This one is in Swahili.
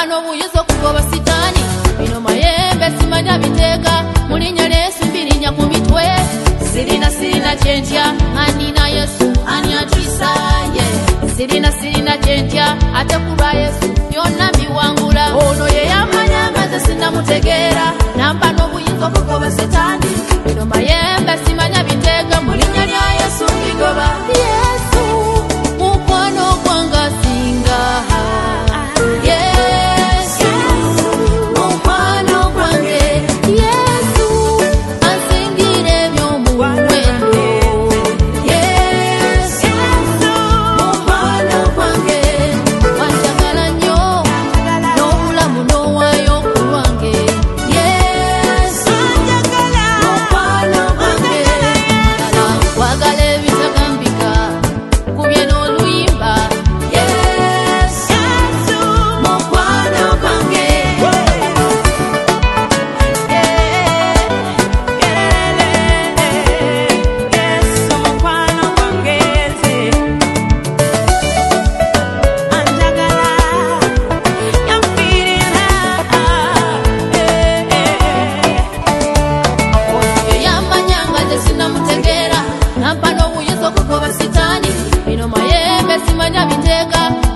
nampa n'obuyinza okugoba sitaani bino mayembe simanya biteeka mulinnya Yesu mbirinya ku mitwe sirina kyentya anina Yesu ani atuisaye sirina kyentya ate kulwa Yesu byonna biwangula ono ye yamanya nga sinamutegeera nampa n'obuyinza okugoba sitaani bino mayembe simanya biteeka mulinnya lya Yesu mbigoba Yesu mukwano gwanga singa Yesu mukwano gwange Yesu ansingire by'omuwendo Yesu mukwano gwange wanjagala nnyo n'obulamu n'owaayo ku lwange Yesu mukwano gwange wagala ebitagambika kubye n'oluyimba Yesu mukwano gwange Yesu mukwano gwange anjagala yamfiirira yamanya nga nze sinamutegeera nampa n'obuyinza okugoba sitaani bino mayembe simanya biteeka